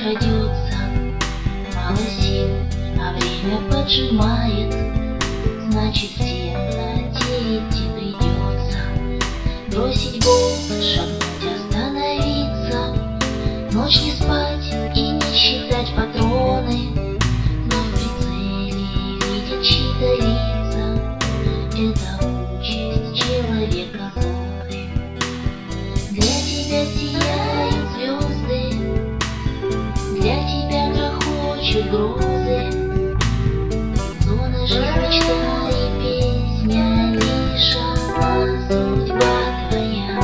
крадется, мало сил, а время поджимает. Значит, всем надеяться придется. Бросить болт, шагнуть, остановиться. Ночь не спать и не считать патроны. Но в прицеле видеть чьи-то лица. Это участь человека злой. Для тебя сияют звезды, для тебя грохочут грозы. Зона, жизнь, мечта и песня, лишь одна судьба твоя.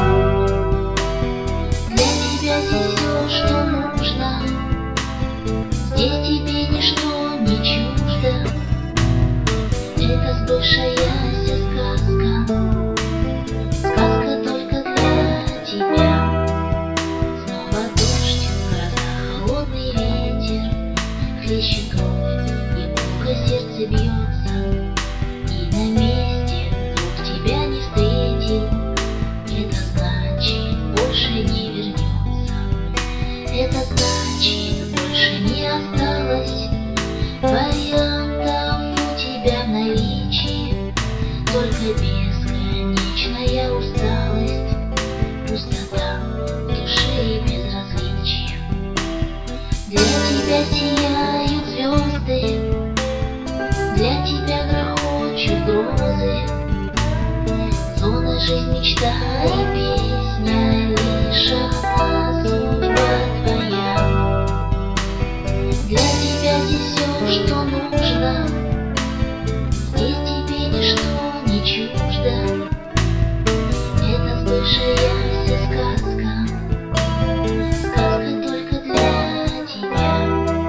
Для тебя здесь все, что нужно, здесь тебе ничто не чуждо. Это сбывшаяся сказка, сказка только для тебя. Снова дождь, гроза, холодный ветер, хлещет кровь, и гулко сердце бьется. И на месте вдруг тебя не встретил, это значит, больше не вернется. Это значит, больше не осталось вариантов у тебя в наличии. Только бесконечная усталость, пустота в душе и безразличие. Для тебя сияют звезды, для тебя грохочут грозы. Зона, жизнь, мечта и песня, лишь одна судьба твоя. Для тебя здесь все, что нужно, здесь тебе ничто не чуждо. Это сбывшаяся сказка, сказка только для тебя.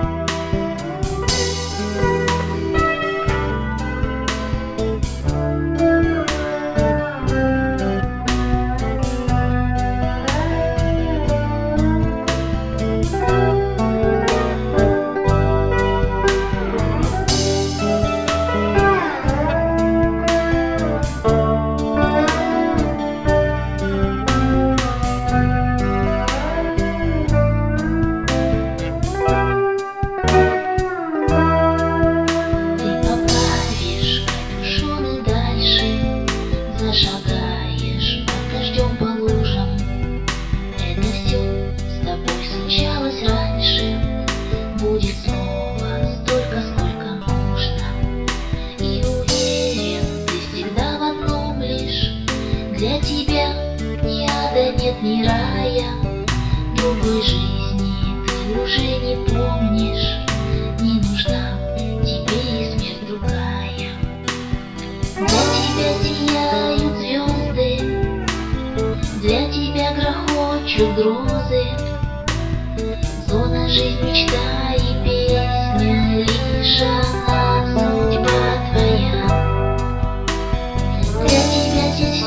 Зашагаешь под дождем по лужам. Это все с тобой случалось раньше. Будет снова столько, сколько нужно. И уверен, ты всегда в одном лишь: для тебя ни ада нет, ни рая. Другой жизни ты уже не помнишь. Не нужна тебе и смерть другая. Для тебя сияют звезды, для тебя грохочут грозы. Зона, жизнь, мечта и песня, лишь одна судьба твоя. Для тебя здесь